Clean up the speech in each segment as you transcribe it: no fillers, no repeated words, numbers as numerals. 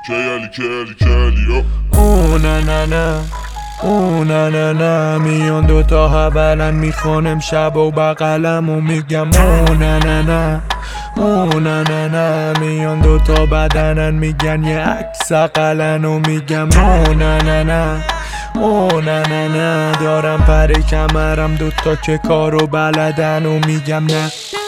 کلی نه نه نه نه نه نه میان دوتا حولن میخونم شب و بغلم و میگم نه نه نه نه نه نه میان دوتا بدنن میگن یه عکس اقلن و میگم نه نه نه نه نه دارم پر کمرم دوتا که کارو بلدن و میگم نه.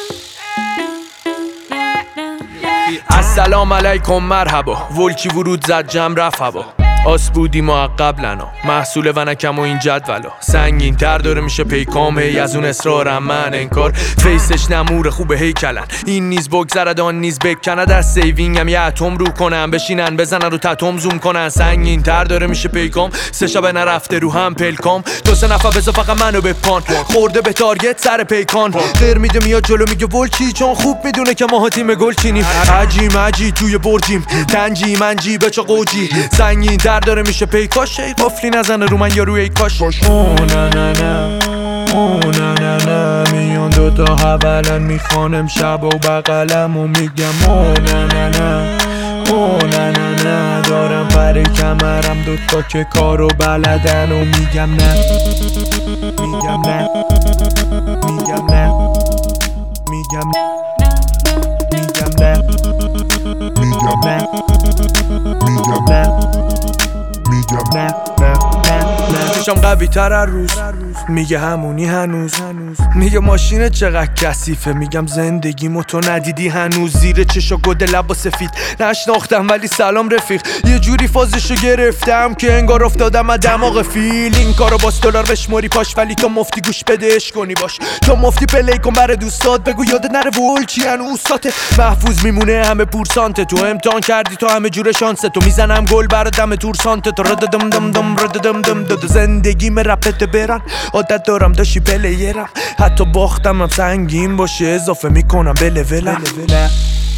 السلام علیکم مرحبا ولکی ورود زد جمع رفت هوا آس بودی ما قبلنا محصول ونکم و این جدولا سنگین تر داره میشه پیکام هی از اون اصرارم من انکار فیسش نمور خوبه هیکلن این نیز بگذرد آن نیز بکنه در سیوینگم یه اتم رو کنن بشینن بزنن رو تتم زوم کنن سنگین تر داره میشه پیکام 3 شب نرفته رو هم پلکام 2-3 نفر بزا فقط منو بپان خورده به تارگت سر پیکان غیر میده میاد جلو میگه ولکی چون خوب میدونه که ما تیم گل چینیم عجی توی برجیم تنجی منجی بچه قوجی سنگین تر داره میشه پیکاش قفلی نزنه رو من یا روی ای کاش نه نه نه نه نه نه میان دوتا حولن میخوانم شب و بغلم و میگم نه نه نه نه نه نه دارم پر کمرم دوتا که کارو بلدن و میگم نه میگم نه میگم نه میگم نه میگم نه میگم نه میگم نه میگم نه چشم قوی تر هر روز میگه همونی هنوز میگه ماشینت چقدر کثیفه میگم زندگیمو تو ندیدی هنوز زیر چشا گده لبا سفید نشناختم ولی سلام رفیق یه جوری فازشو گرفتم که انگار افتادم از دماغ فیل این کارو باز دلار بشماری پاش ولی تو مفتی گوش بدهش کنی باش تو مفتی پلی کن برای دوستات بگو یاد نره ولکی هنو اوستاته محفوظ میمونه همه پورسانته تو امتحان کردی تو همه جور شانسه تو میزنم گل برا دم تورسانته تو رددم دم دم رددم دم دد زندگی من رپت برن عادت دارم داشی پلیرم حتی باختم هم سنگین باشه اضافه میکنم به لولم نه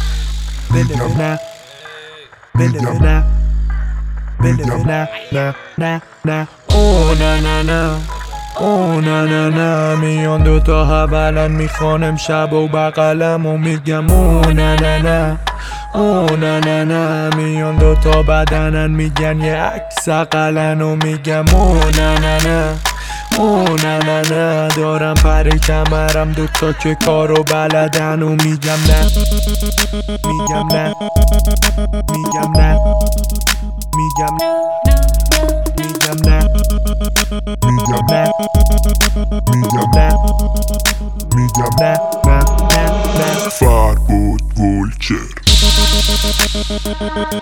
نه نه نه میان دوتا حولن میخوانم شب و بغلم و میگم نه نه نه نه نه نه میان دوتا بدنن میگن یه عکس اقلن و میگم نه نه نه نه نه نه دارم پر کمرم دوتا که کارو بلدن و میگم نه میگم نه میگم نه میگم نه میگم نه میگم نه میگم نه میگم نه فر بود ولکر